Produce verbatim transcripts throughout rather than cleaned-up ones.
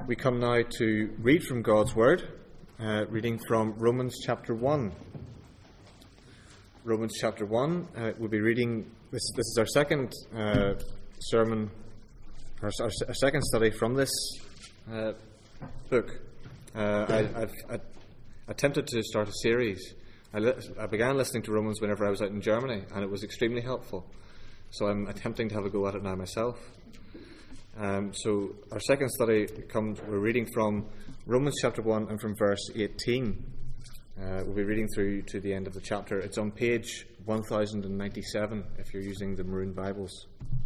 we come now to read from God's Word, uh, reading from Romans chapter one. Romans chapter one, uh, we'll be reading, this, this is our second uh, sermon, our, our, our second study from this uh, book. Uh, I, I've I attempted to start a series. I, li- I began listening to Romans whenever I was out in Germany, and it was extremely helpful. So I'm attempting to have a go at it now myself. Um, so our second study comes, we're reading from Romans chapter one and from verse eighteen. Uh, we'll be reading through to the end of the chapter. It's on page one thousand ninety-seven if you're using the Maroon Bibles.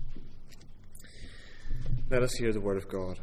Let us hear the word of God.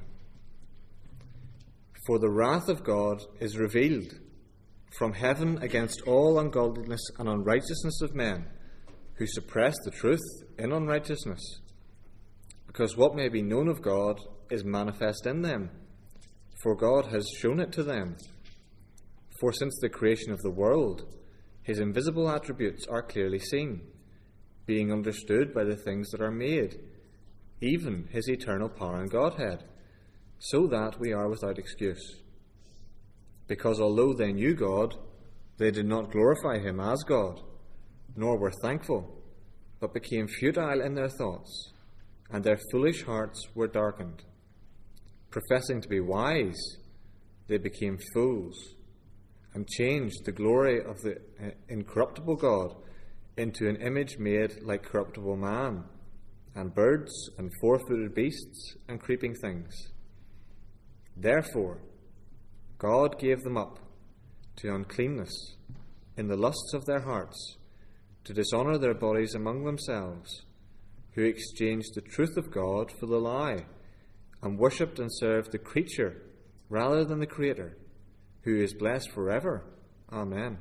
For the wrath of God is revealed from heaven against all ungodliness and unrighteousness of men, who suppress the truth in unrighteousness. Because what may be known of God is manifest in them, for God has shown it to them. For since the creation of the world, his invisible attributes are clearly seen, being understood by the things that are made, even his eternal power and Godhead, so that we are without excuse. Because although they knew God, they did not glorify him as God, nor were thankful, but became futile in their thoughts, and their foolish hearts were darkened. Professing to be wise, they became fools, and changed the glory of the incorruptible God into an image made like corruptible man, and birds, and four-footed beasts, and creeping things. Therefore, God gave them up to uncleanness in the lusts of their hearts, to dishonour their bodies among themselves, who exchanged the truth of God for the lie, and worshipped and served the creature rather than the Creator, who is blessed forever. Amen.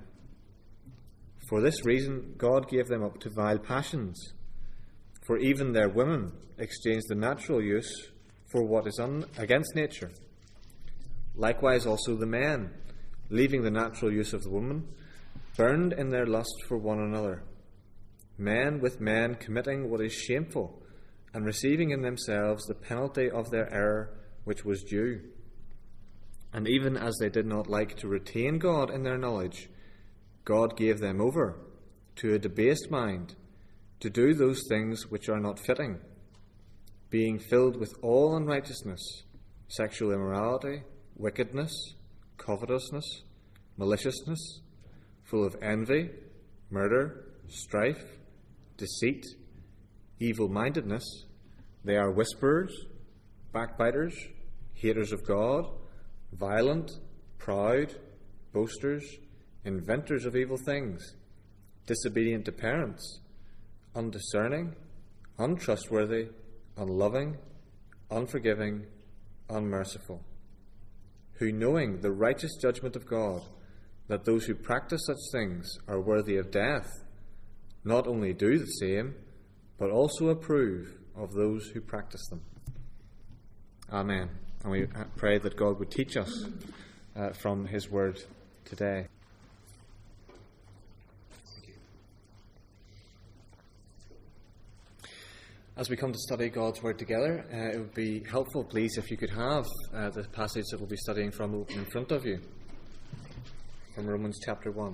For this reason God gave them up to vile passions, for even their women exchanged the natural use for what is un- against nature. Likewise also the men, leaving the natural use of the woman, burned in their lust for one another, men with men committing what is shameful, and receiving in themselves the penalty of their error which was due. And even as they did not like to retain God in their knowledge, God gave them over to a debased mind, to do those things which are not fitting, being filled with all unrighteousness, sexual immorality, wickedness, covetousness, maliciousness, full of envy, murder, strife, deceit, evil-mindedness. They are whisperers, backbiters, haters of God, violent, proud, boasters, inventors of evil things, disobedient to parents, undiscerning, untrustworthy, unloving, unforgiving, unmerciful, who, knowing the righteous judgment of God, that those who practice such things are worthy of death, not only do the same, but also approve of those who practice them. Amen. And we pray that God would teach us uh, from his word today. As we come to study God's Word together, uh, it would be helpful, please, if you could have uh, the passage that we'll be studying from open in front of you, from Romans chapter one.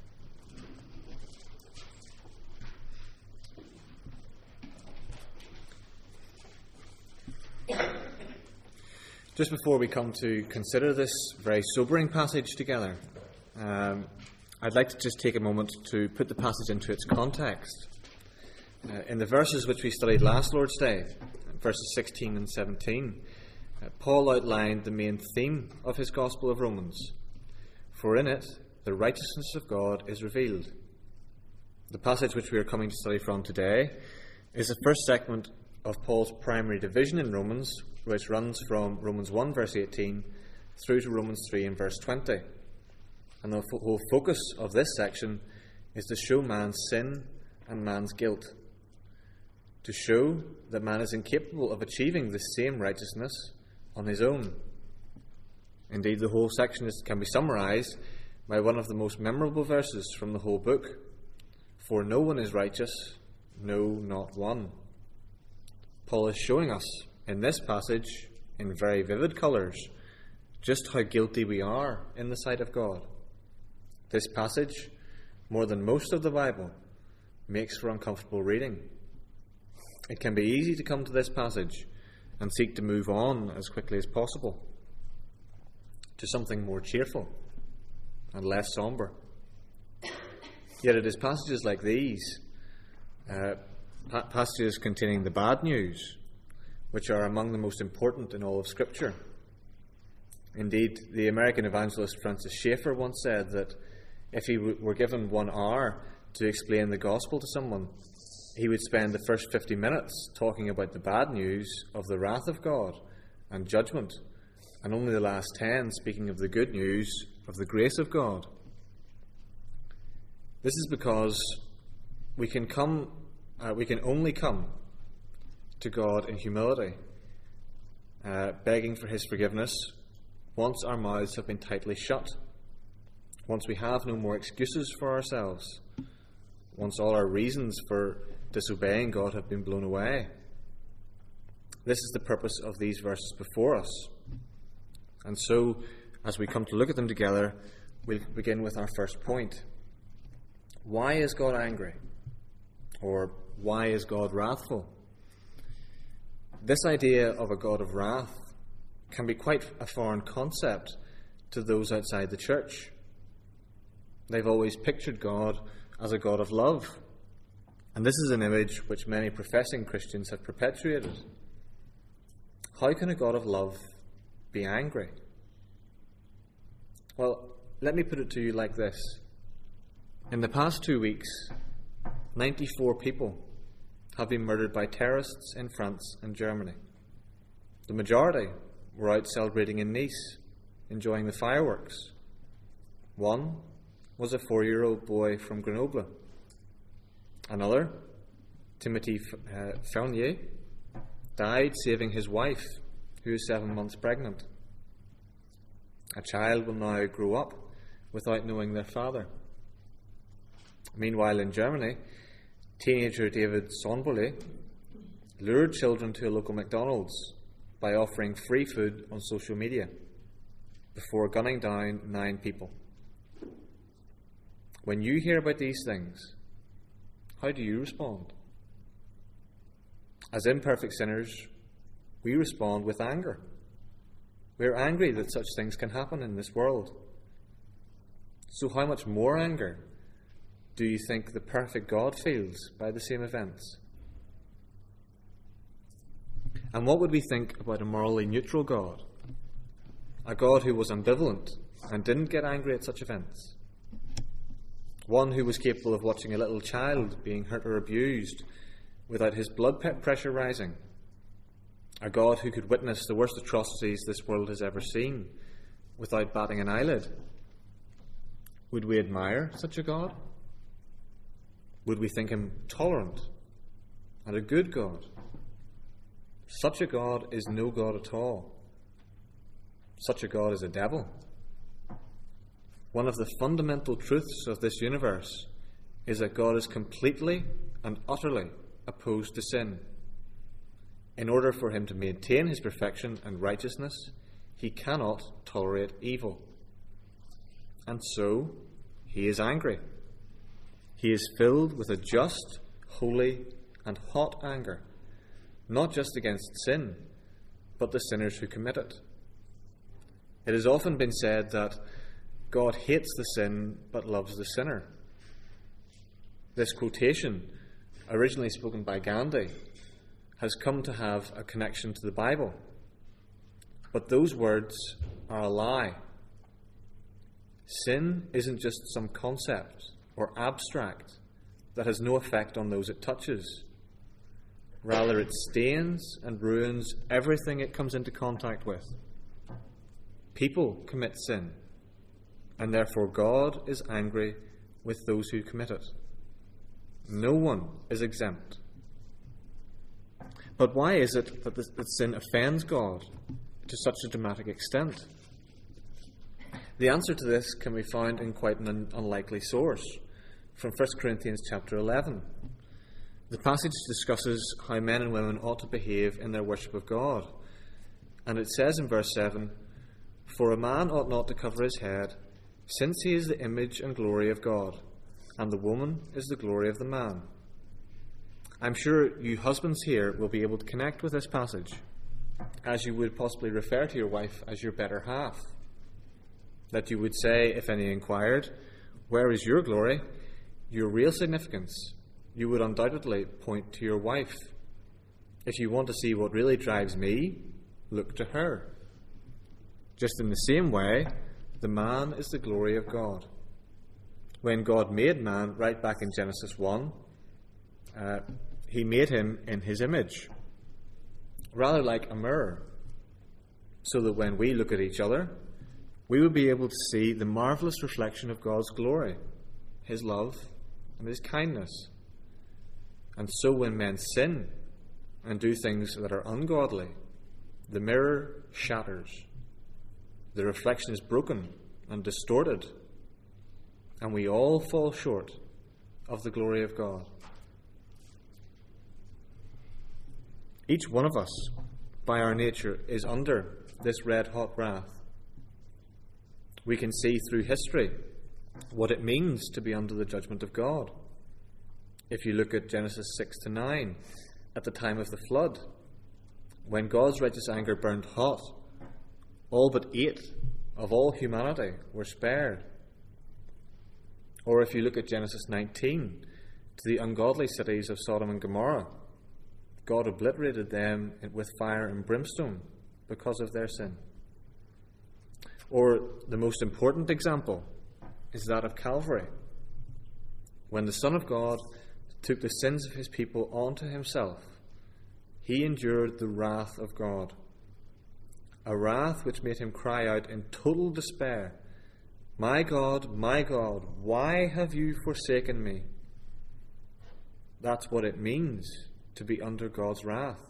Just before we come to consider this very sobering passage together, um, I'd like to just take a moment to put the passage into its context. Uh, in the verses which we studied last Lord's Day, verses sixteen and seventeen, uh, Paul outlined the main theme of his Gospel of Romans. For in it, the righteousness of God is revealed. The passage which we are coming to study from today is the first segment of Paul's primary division in Romans, which runs from Romans one, verse eighteen, through to Romans three and verse twenty. And the whole focus of this section is to show man's sin and man's guilt, to show that man is incapable of achieving the same righteousness on his own. Indeed, the whole section is, can be summarized by one of the most memorable verses from the whole book. For no one is righteous, no, not one. Paul is showing us in this passage, in very vivid colours, just how guilty we are in the sight of God. This passage, more than most of the Bible, makes for uncomfortable reading. It can be easy to come to this passage and seek to move on as quickly as possible to something more cheerful and less somber. Yet it is passages like these, uh, pa- passages containing the bad news, which are among the most important in all of Scripture. Indeed, the American evangelist Francis Schaeffer once said that if he w- were given one hour to explain the gospel to someone, he would spend the first fifty minutes talking about the bad news of the wrath of God and judgment, and only the last ten speaking of the good news of the grace of God. This is because we can come, uh, we can only come to God in humility, uh, begging for His forgiveness once our mouths have been tightly shut, once we have no more excuses for ourselves, once all our reasons for disobeying God have been blown away. This is the purpose of these verses before us. And so, as we come to look at them together, we'll begin with our first point. Why is God angry? Or why is God wrathful? This idea of a God of wrath can be quite a foreign concept to those outside the church. They've always pictured God as a God of love, and this is an image which many professing Christians have perpetuated. How can a God of love be angry? Well, let me put it to you like this. In the past two weeks, ninety-four people have been murdered by terrorists in France and Germany. The majority were out celebrating in Nice, enjoying the fireworks. One was a four-year-old boy from Grenoble. Another, Timothy uh, Fournier, died saving his wife, who is seven months pregnant. A child will now grow up without knowing their father. Meanwhile, in Germany, teenager David Sonbole lured children to a local McDonald's by offering free food on social media before gunning down nine people. When you hear about these things, how do you respond? As imperfect sinners, we respond with anger. We're angry that such things can happen in this world. So how much more anger do you think the perfect God feels by the same events? And what would we think about a morally neutral God? A God who was ambivalent and didn't get angry at such events? One who was capable of watching a little child being hurt or abused without his blood pressure rising? A God who could witness the worst atrocities this world has ever seen without batting an eyelid? Would we admire such a God? Would we think him tolerant and a good God? Such a God is no God at all. Such a God is a devil. One of the fundamental truths of this universe is that God is completely and utterly opposed to sin. In order for him to maintain his perfection and righteousness, he cannot tolerate evil. And so, he is angry. He is filled with a just, holy, and hot anger, not just against sin, but the sinners who commit it. It has often been said that God hates the sin but loves the sinner. This quotation, originally spoken by Gandhi, has come to have a connection to the Bible. But those words are a lie. Sin isn't just some concept or abstract that has no effect on those it touches. Rather, it stains and ruins everything it comes into contact with. People commit sin, and therefore God is angry with those who commit it. No one is exempt. But why is it that, this, that sin offends God to such a dramatic extent? The answer to this can be found in quite an un- unlikely source, from First Corinthians chapter eleven. The passage discusses how men and women ought to behave in their worship of God. And it says in verse seven, For a man ought not to cover his head, since he is the image and glory of God, and the woman is the glory of the man. I'm sure you husbands here will be able to connect with this passage, as you would possibly refer to your wife as your better half. That you would say, if any inquired, where is your glory, your real significance, you would undoubtedly point to your wife. If you want to see what really drives me, look to her. Just in the same way, the man is the glory of God. When God made man, right back in Genesis one, uh, he made him in his image, rather like a mirror, so that when we look at each other, we will be able to see the marvelous reflection of God's glory, his love, and his kindness. And so when men sin and do things that are ungodly, the mirror shatters. The reflection is broken and distorted, and we all fall short of the glory of God. Each one of us, by our nature, is under this red-hot wrath. We can see through history what it means to be under the judgment of God. If you look at Genesis six to nine, at the time of the flood, when God's righteous anger burned hot, all but eight of all humanity were spared. Or if you look at Genesis nineteen, to the ungodly cities of Sodom and Gomorrah, God obliterated them with fire and brimstone because of their sin. Or the most important example is that of Calvary, when the Son of God took the sins of his people onto himself. He endured the wrath of God, a wrath which made him cry out in total despair, "My God, my God, why have you forsaken me?" That's what it means to be under God's wrath.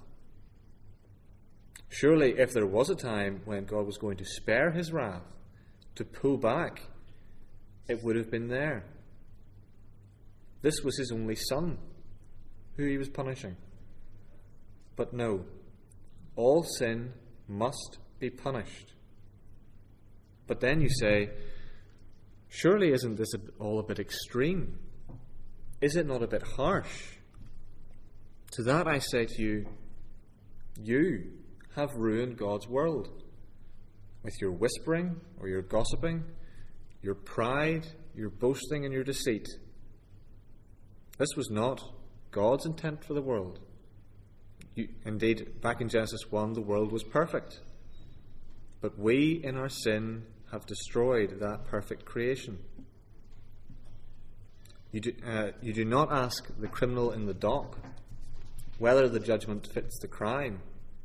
Surely, if there was a time when God was going to spare his wrath, to pull back, it would have been there. This was his only son, who he was punishing. But no, all sin must be punished. But then you say, surely isn't this all a bit extreme? Is it not a bit harsh? To that I say to you, you have ruined God's world with your whispering or your gossiping, your pride, your boasting and your deceit. This was not God's intent for the world. You, indeed, back in Genesis one, the world was perfect. But we, in our sin, have destroyed that perfect creation. You do, uh, you do not ask the criminal in the dock whether the judgment fits the crime,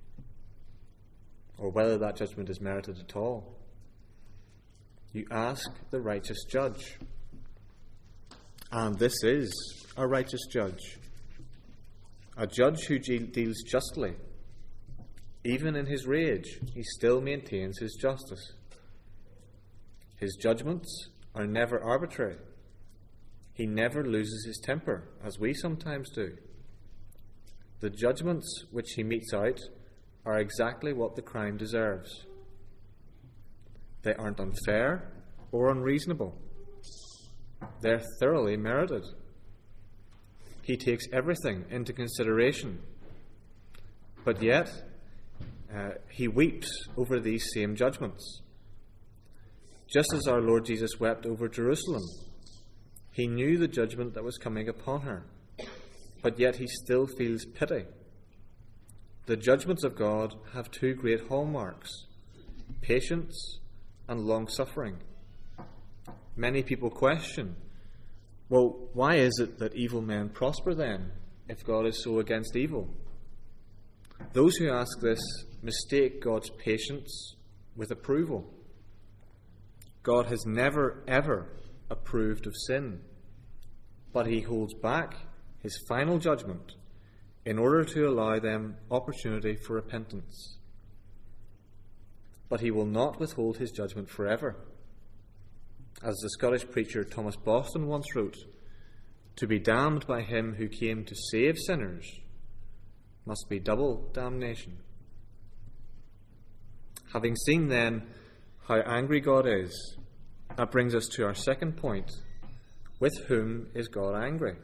or whether that judgment is merited at all. You ask the righteous judge. And this is a righteous judge. A judge who deals justly. Even in his rage, he still maintains his justice. His judgments are never arbitrary. He never loses his temper, as we sometimes do. The judgments which he metes out are exactly what the crime deserves. They aren't unfair or unreasonable. They're thoroughly merited. He takes everything into consideration. But yet, uh, he weeps over these same judgments. Just as our Lord Jesus wept over Jerusalem, he knew the judgment that was coming upon her, but yet he still feels pity. The judgments of God have two great hallmarks: patience and long-suffering. Many people question, well, why is it that evil men prosper then, if God is so against evil? Those who ask this mistake God's patience with approval. God has never, ever approved of sin, but he holds back his final judgment in order to allow them opportunity for repentance. But he will not withhold his judgment forever. As the Scottish preacher Thomas Boston once wrote, to be damned by him who came to save sinners must be double damnation. Having seen then how angry God is, that brings us to our second point. With whom is God angry?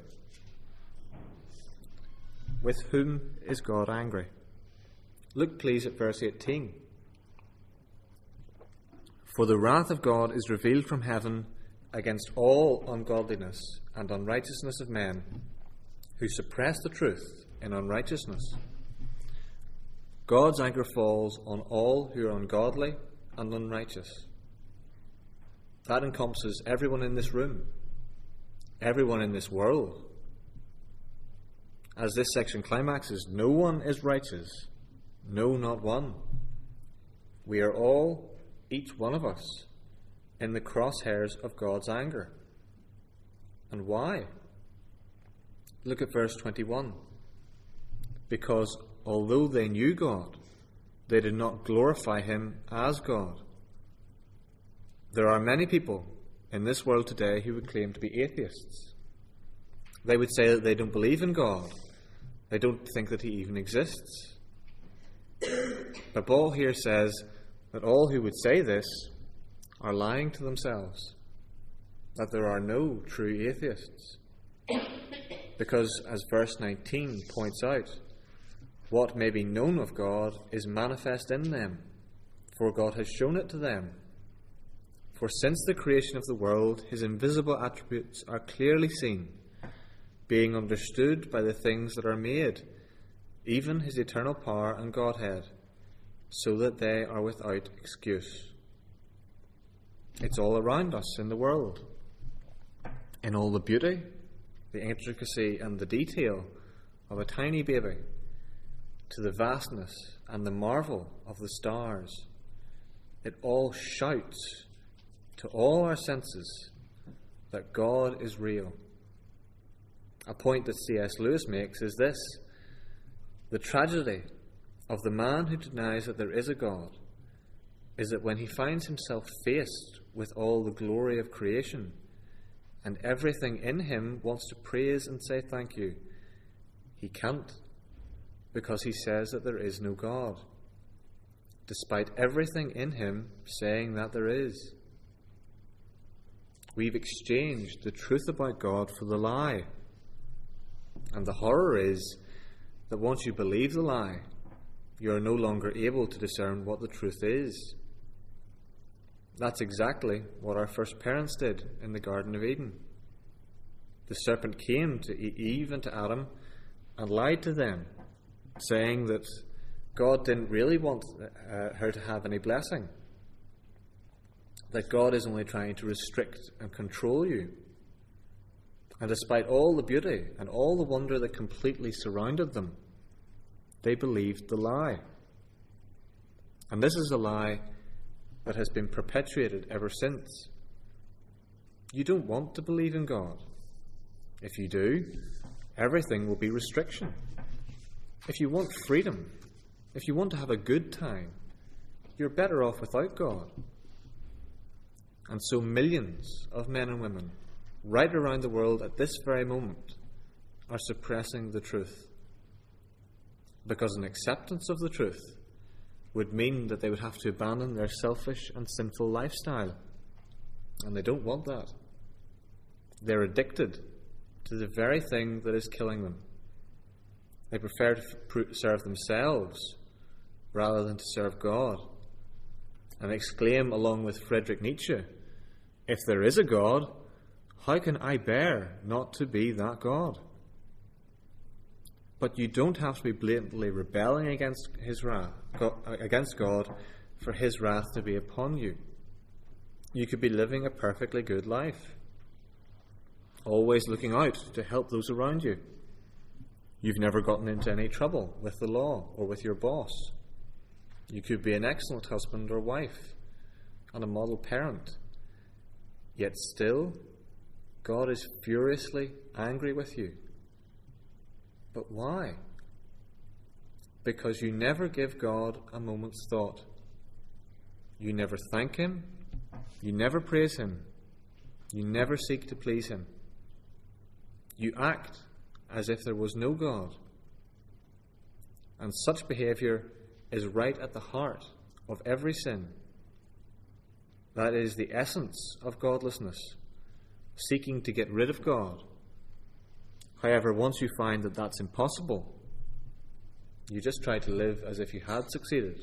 With whom is God angry? Look please at verse eighteen. For the wrath of God is revealed from heaven against all ungodliness and unrighteousness of men, who suppress the truth in unrighteousness. God's anger falls on all who are ungodly and unrighteous. That encompasses everyone in this room, everyone in this world. As this section climaxes, no one is righteous, no, not one. We are all, each one of us, in the crosshairs of God's anger. And why? Look at verse twenty-one. Because although they knew God, they did not glorify him as God. There are many people in this world today who would claim to be atheists. They would say that they don't believe in God. They don't think that he even exists. But Paul here says that all who would say this are lying to themselves, that there are no true atheists. Because, as verse nineteen points out, what may be known of God is manifest in them, for God has shown it to them. For since the creation of the world, his invisible attributes are clearly seen, being understood by the things that are made, even his eternal power and Godhead, so that they are without excuse. It's all around us in the world, in all the beauty, the intricacy and the detail of a tiny baby, to the vastness and the marvel of the stars. It all shouts to all our senses that God is real. A point that C S Lewis makes is this: the tragedy of the man who denies that there is a God is that when he finds himself faced with all the glory of creation, and everything in him wants to praise and say thank you, he can't, because he says that there is no God, despite everything in him saying that there is. We've exchanged the truth about God for the lie. And the horror is that once you believe the lie, you are no longer able to discern what the truth is. That's exactly what our first parents did in the Garden of Eden. The serpent came to Eve and to Adam and lied to them, saying that God didn't really want uh, her to have any blessing, that God is only trying to restrict and control you. And despite all the beauty and all the wonder that completely surrounded them, they believed the lie. And this is a lie that has been perpetuated ever since. You don't want to believe in God. If you do, everything will be restriction. If you want freedom, if you want to have a good time, you're better off without God. And so millions of men and women right around the world at this very moment are suppressing the truth, because an acceptance of the truth would mean that they would have to abandon their selfish and sinful lifestyle, and they don't want that. They're addicted to the very thing that is killing them. They prefer to serve themselves rather than to serve God, and exclaim along with Friedrich Nietzsche, "If there is a God, how can I bear not to be that God?" But you don't have to be blatantly rebelling against his wrath, against God for his wrath to be upon you. You could be living a perfectly good life, always looking out to help those around you. You've never gotten into any trouble with the law or with your boss. You could be an excellent husband or wife and a model parent. Yet still, God is furiously angry with you. But why? Because you never give God a moment's thought. You never thank him. You never praise him. You never seek to please him. You act as if there was no God. And such behaviour is right at the heart of every sin. That is the essence of godlessness, seeking to get rid of God. However, once you find that that's impossible, you just try to live as if you had succeeded.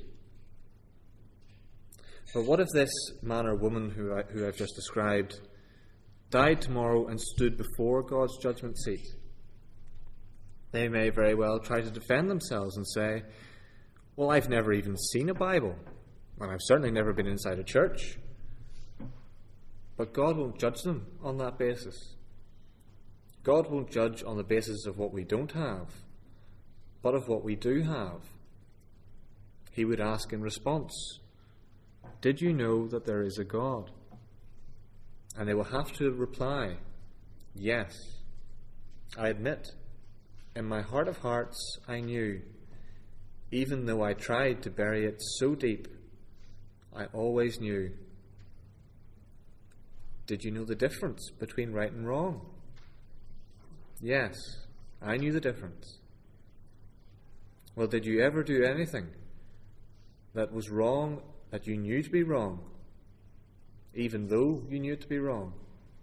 But what if this man or woman who, I, who I've just described died tomorrow and stood before God's judgment seat? They may very well try to defend themselves and say, well, I've never even seen a Bible, and I've certainly never been inside a church. But God won't judge them on that basis. God won't judge on the basis of what we don't have, but of what we do have. He would ask in response, did you know that there is a God? And they will have to reply, yes, I admit, in my heart of hearts I knew, even though I tried to bury it so deep, I always knew. Did you know the difference between right and wrong? Yes, I knew the difference. Well, did you ever do anything that was wrong that you knew to be wrong, even though you knew it to be wrong?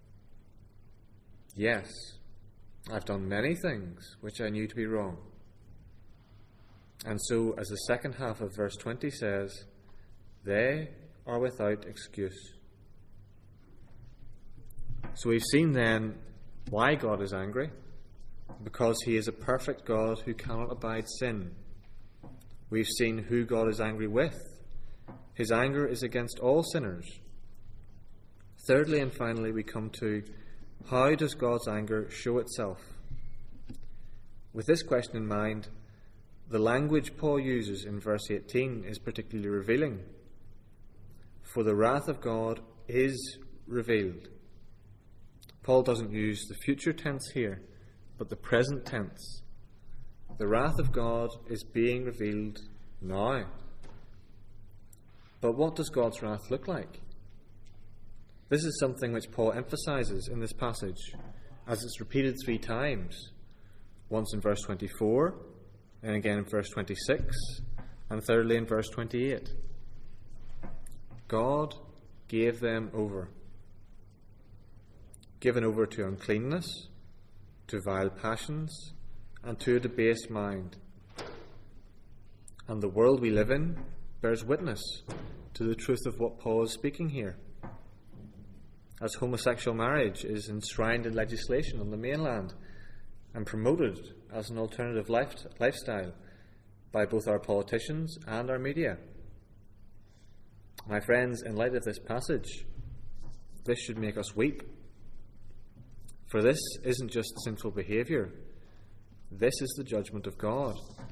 Yes, I've done many things which I knew to be wrong. And so, as the second half of verse twenty says, they are without excuse. So we've seen then why God is angry. Because he is a perfect God who cannot abide sin. We've seen who God is angry with. His anger is against all sinners. Thirdly and finally, we come to, how does God's anger show itself? With this question in mind, the language Paul uses in verse eighteen is particularly revealing. For the wrath of God is revealed. Paul doesn't use the future tense here, but the present tense. The wrath of God is being revealed now. But what does God's wrath look like? This is something which Paul emphasizes in this passage, as it's repeated three times. Once in verse twenty-four, and again in verse twenty-six, and thirdly in verse twenty-eight. God gave them over. Given over to uncleanness, to vile passions, and to a debased mind. And the world we live in bears witness to the truth of what Paul is speaking here. As homosexual marriage is enshrined in legislation on the mainland and promoted as an alternative life, lifestyle by both our politicians and our media. My friends, in light of this passage, this should make us weep. For this isn't just sinful behaviour. This is the judgment of God.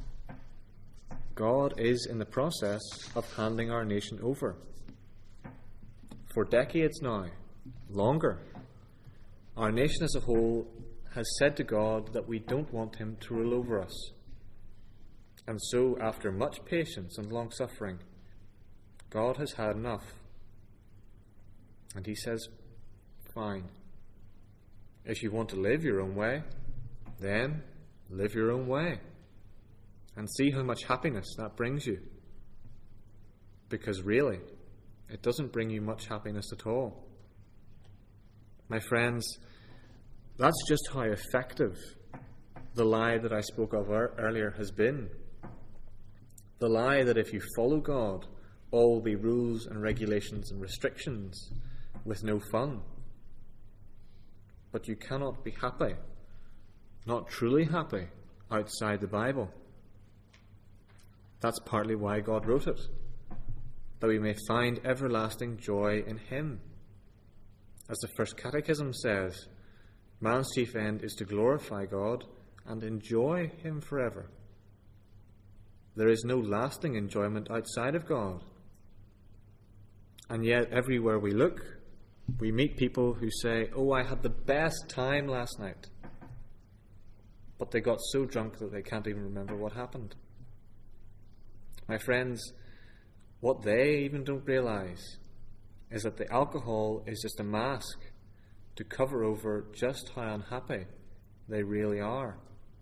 God is in the process of handing our nation over. For decades now, longer, our nation as a whole has said to God that we don't want him to rule over us. And so, after much patience and long-suffering, God has had enough. And he says, fine. If you want to live your own way, then live your own way. And see how much happiness that brings you. Because really, it doesn't bring you much happiness at all. My friends, that's just how effective the lie that I spoke of earlier has been. The lie that if you follow God, all will be rules and regulations and restrictions with no fun. But you cannot be happy, not truly happy, outside the Bible. That's partly why God wrote it, that we may find everlasting joy in him. As the First Catechism says, man's chief end is to glorify God and enjoy him forever. There is no lasting enjoyment outside of God. And yet, everywhere we look, we meet people who say, oh, I had the best time last night. But they got so drunk that they can't even remember what happened. My friends, what they even don't realize is that the alcohol is just a mask to cover over just how unhappy they really are.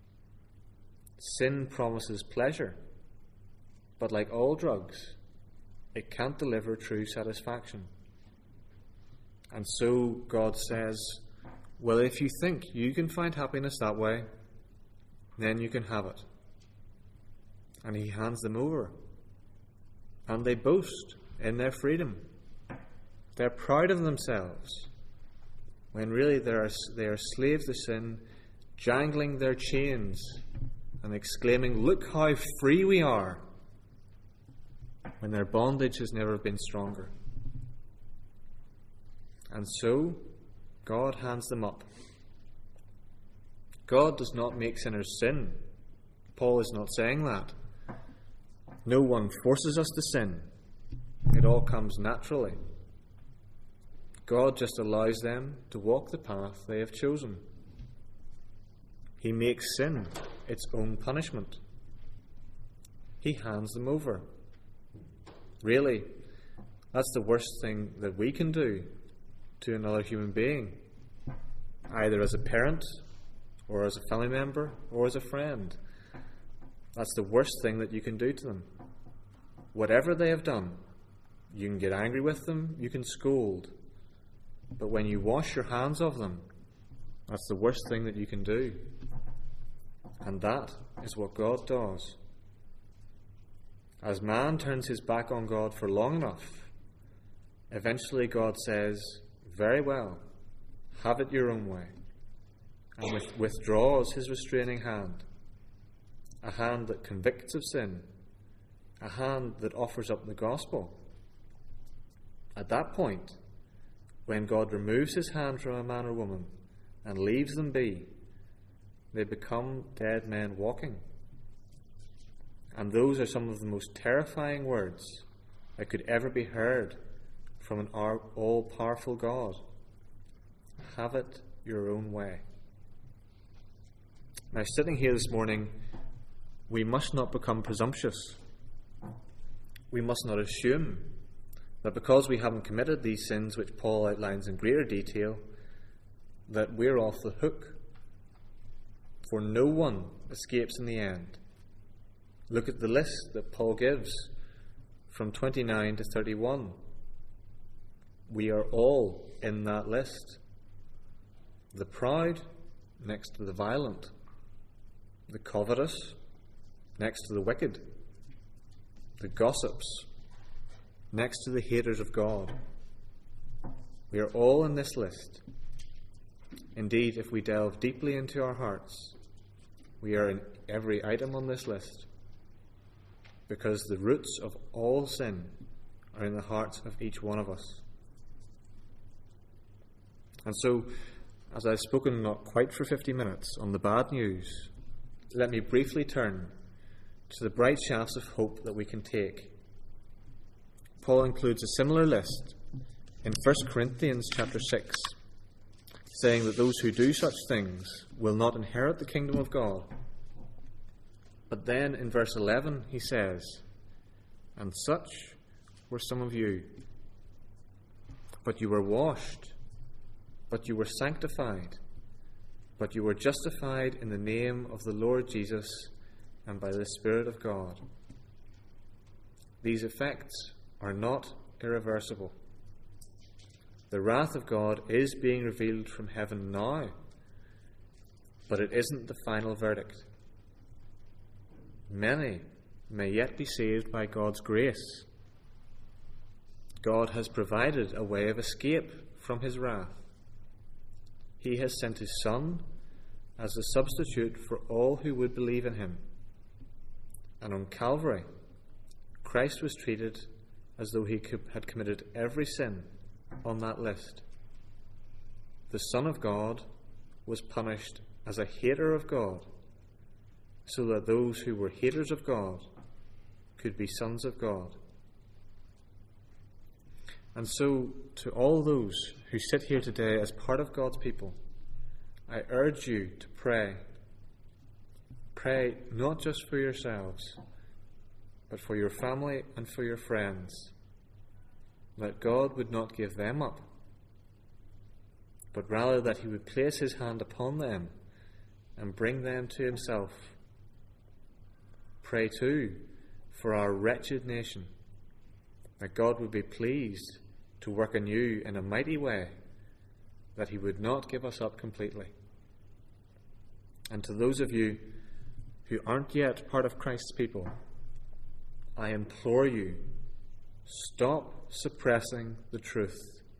Sin promises pleasure, but like all drugs, it can't deliver true satisfaction. And so God says, well, if you think you can find happiness that way, then you can have it. And he hands them over. And they boast in their freedom. They're proud of themselves, when really they are, they are slaves to sin, jangling their chains and exclaiming, look how free we are, when their bondage has never been stronger. And so, God hands them up. God does not make sinners sin. Paul is not saying that. No one forces us to sin. It all comes naturally. God just allows them to walk the path they have chosen. He makes sin its own punishment. He hands them over. Really, that's the worst thing that we can do to another human being, either as a parent, or as a family member, or as a friend. That's the worst thing that you can do to them. Whatever they have done, you can get angry with them, you can scold. But when you wash your hands of them, that's the worst thing that you can do. And that is what God does. As man turns his back on God for long enough, eventually God says, very well, have it your own way, and with, withdraws his restraining hand, a hand that convicts of sin, a hand that offers up the gospel. At that point, when God removes his hand from a man or woman and leaves them be, they become dead men walking. And those are some of the most terrifying words that could ever be heard from an all-powerful God. Have it your own way. Now, sitting here this morning, we must not become presumptuous. We must not assume that because we haven't committed these sins, which Paul outlines in greater detail, that we're off the hook. For no one escapes in the end. Look at the list that Paul gives from twenty-nine to thirty-one. We are all in that list. The proud next to the violent. The covetous next to the wicked. The gossips next to the haters of God. We are all in this list. Indeed, if we delve deeply into our hearts, we are in every item on this list, because the roots of all sin are in the hearts of each one of us. And so, as I've spoken not quite for fifty minutes on the bad news, let me briefly turn to the bright shafts of hope that we can take. Paul includes a similar list in First Corinthians chapter six, saying that those who do such things will not inherit the kingdom of God. But then in verse eleven he says, and such were some of you. But you were washed, but you were sanctified, but you were justified in the name of the Lord Jesus and by the Spirit of God. These effects are not irreversible. The wrath of God is being revealed from heaven now, but it isn't the final verdict. Many may yet be saved by God's grace. God has provided a way of escape from his wrath. He has sent his Son as a substitute for all who would believe in him. And on Calvary, Christ was treated as though he had committed every sin on that list. The Son of God was punished as a hater of God, so that those who were haters of God could be sons of God. And so, to all those who sit here today as part of God's people, I urge you to pray. Pray not just for yourselves, but for your family and for your friends, that God would not give them up, but rather that he would place his hand upon them and bring them to himself. Pray too for our wretched nation, that God would be pleased to work anew in a mighty way, that he would not give us up completely. And to those of you who aren't yet part of Christ's people, I implore you, stop suppressing the truth.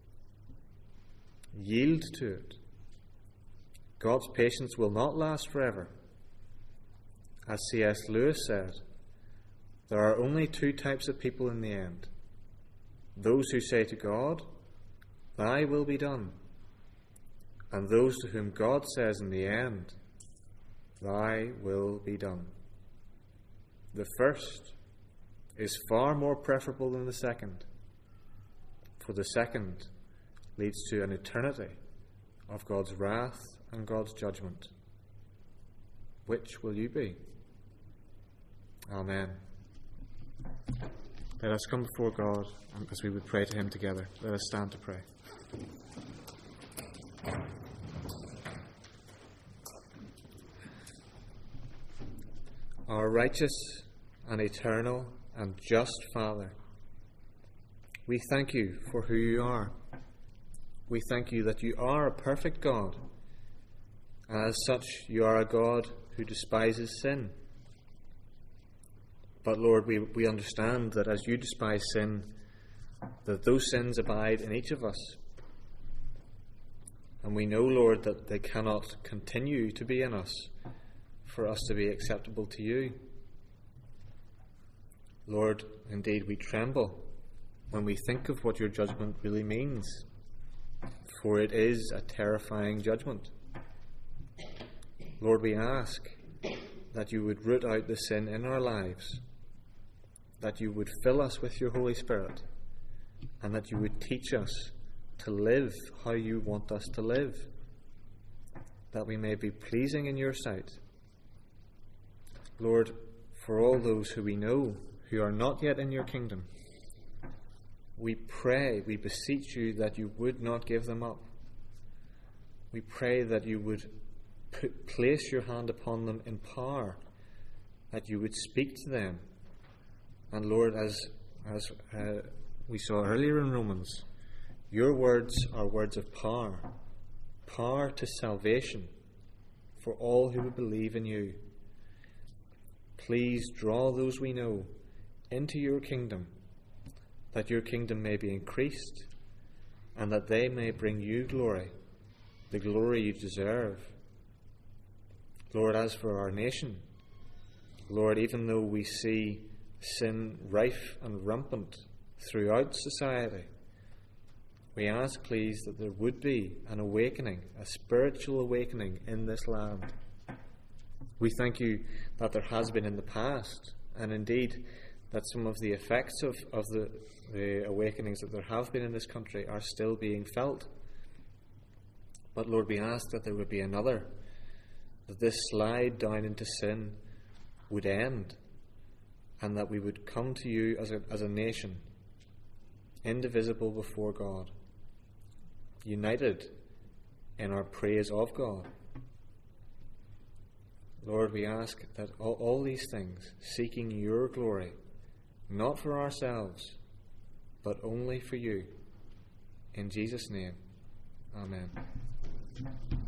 Yield to it. God's patience will not last forever. As C S Lewis said, there are only two types of people in the end. Those who say to God, "Thy will be done," and those to whom God says in the end, "Thy will be done." The first is far more preferable than the second, for the second leads to an eternity of God's wrath and God's judgment. Which will you be? Amen. Let us come before God as we would pray to him together. Let us stand to pray. Our righteous and eternal and just Father, we thank you for who you are. We thank you that you are a perfect God, and as such you are a God who despises sin. But Lord, we, we understand that as you despise sin, that those sins abide in each of us. And we know, Lord, that they cannot continue to be in us for us to be acceptable to you. Lord, indeed we tremble when we think of what your judgment really means, for it is a terrifying judgment. Lord, we ask that you would root out the sin in our lives, that you would fill us with your Holy Spirit, and that you would teach us to live how you want us to live, that we may be pleasing in your sight. Lord, for all those who we know who are not yet in your kingdom, we pray, we beseech you that you would not give them up. We pray that you would put, place your hand upon them in power, that you would speak to them. And Lord, as, as uh, we saw earlier in Romans, your words are words of power, power to salvation for all who would believe in you. Please draw those we know into your kingdom, that your kingdom may be increased, and that they may bring you glory, the glory you deserve. Lord, as for our nation, Lord, even though we see sin rife and rampant throughout society, we ask, please, that there would be an awakening, a spiritual awakening in this land. We thank you that there has been in the past, and indeed that some of the effects of, of the, the awakenings that there have been in this country are still being felt. But Lord, we ask that there would be another, that this slide down into sin would end, and that we would come to you as a, as a nation, indivisible before God, united in our praise of God. Lord, we ask that all, all these things, seeking your glory, not for ourselves, but only for you. In Jesus' name, amen.